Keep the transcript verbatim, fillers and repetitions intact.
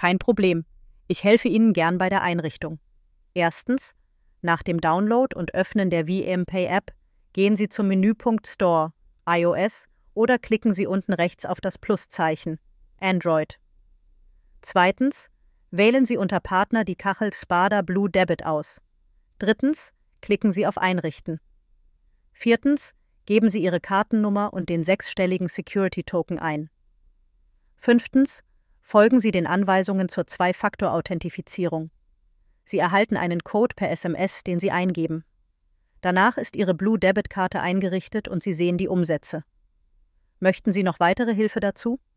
Kein Problem. Ich helfe Ihnen gern bei der Einrichtung. Erstens, nach dem Download und Öffnen der V M Pay App gehen Sie zum Menüpunkt Store, iOS, oder klicken Sie unten rechts auf das Pluszeichen, Android. Zweitens, wählen Sie unter Partner die Kachel Spada Blue Debit aus. Drittens, klicken Sie auf Einrichten. Viertens, geben Sie Ihre Kartennummer und den sechsstelligen Security-Token ein. Fünftens, folgen Sie den Anweisungen zur Zwei-Faktor-Authentifizierung. Sie erhalten einen Code per S M S, den Sie eingeben. Danach ist Ihre Blue Debit-Karte eingerichtet und Sie sehen die Umsätze. Möchten Sie noch weitere Hilfe dazu?